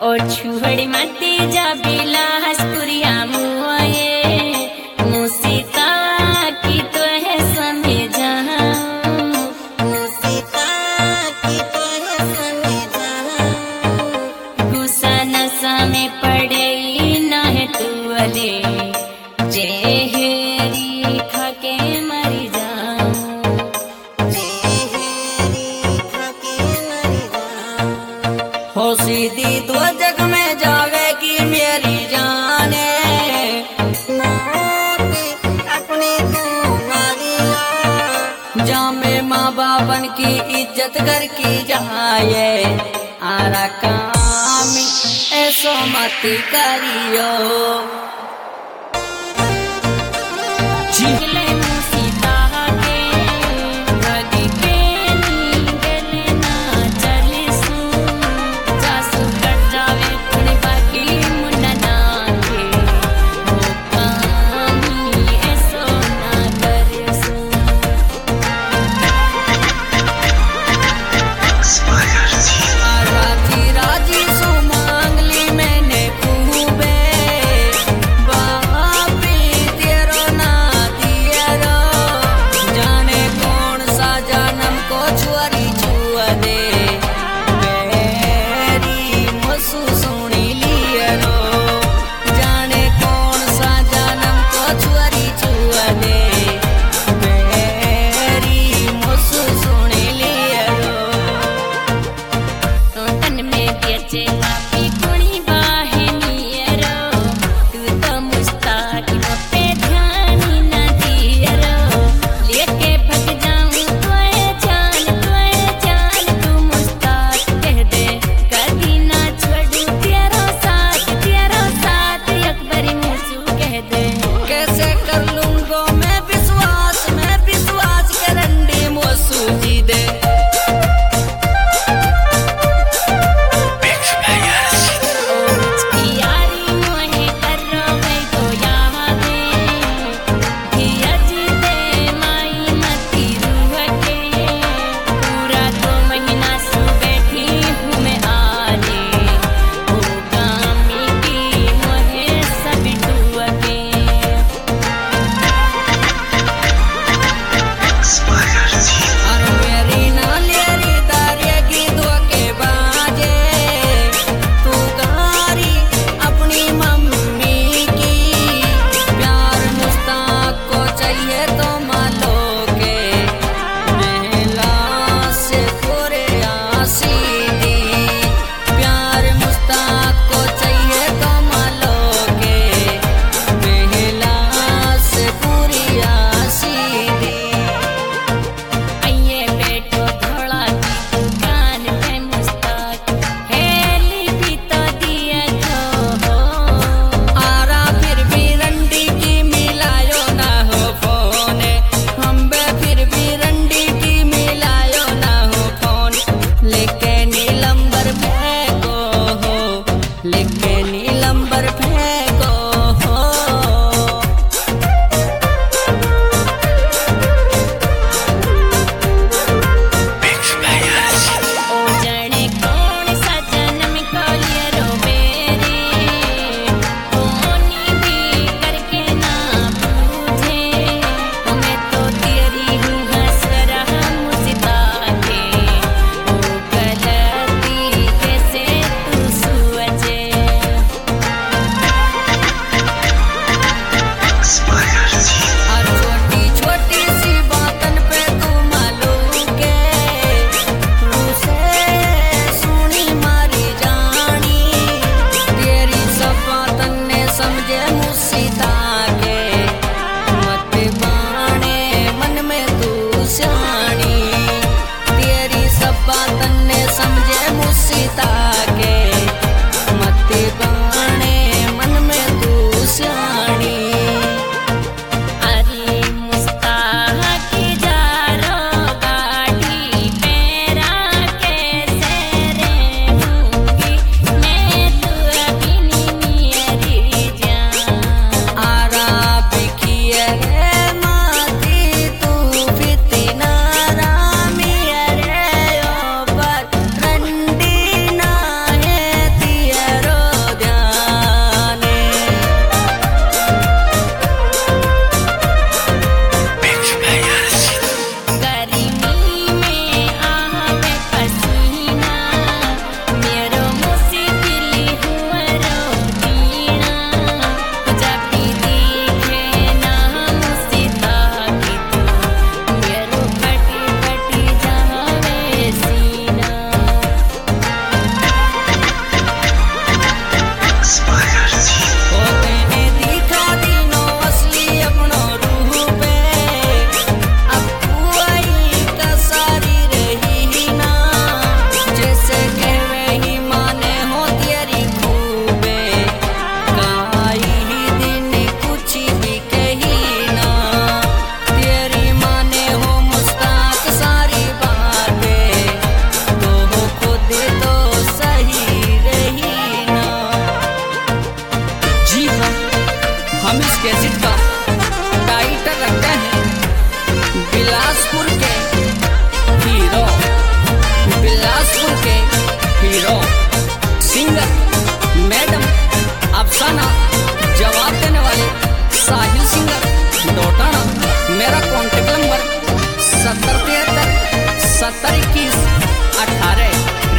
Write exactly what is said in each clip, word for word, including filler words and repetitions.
और छुहड़ी माते जा बिलासपुरिया मुआए मुसीता की तो है समझा मुसीता की तो है समझा गुस्सा नशा में पड़े ना है तू अले जेहरी खा के मरी जाऊं जेहरी खा के मरी जाऊं हो सीधी तो जग में जावे की मेरी जाने अपनी जामे माँ बापन की इज्जत कर की जाए आरा काम ऐसो मत करियो जिगले मुसीता के गदी के नींगले ना चले सू जासू कट जावे थोड़े बाकी मुन्ना ना के वो कामी ऐसो ना करे सू राजी राजी सो मांगली मैंने खूबे बापी तेरो ना दियरो जाने कौन सा जन्म को छुआरी छुआ दे मेरी मसू सुनी लियरो जाने कौन सा जन्म को छुआरी छुआ दे मेरी मसू सुनी लियरो तन में बेचे पापी कुणी बाहनियरो तू तो मुस्ताक पे ध्यान न दियरो लेके भग जाऊं तोए जान तोए जान तू मुस्ताक कह दे कभी ना छोड़ू तेरा साथ तेरा साथ अकबरी मुसू कह दे कैसे कर लूंगो मैं विश्वास मैं विश्वास करंडी मसू जी दे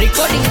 रिकॉर्डिंग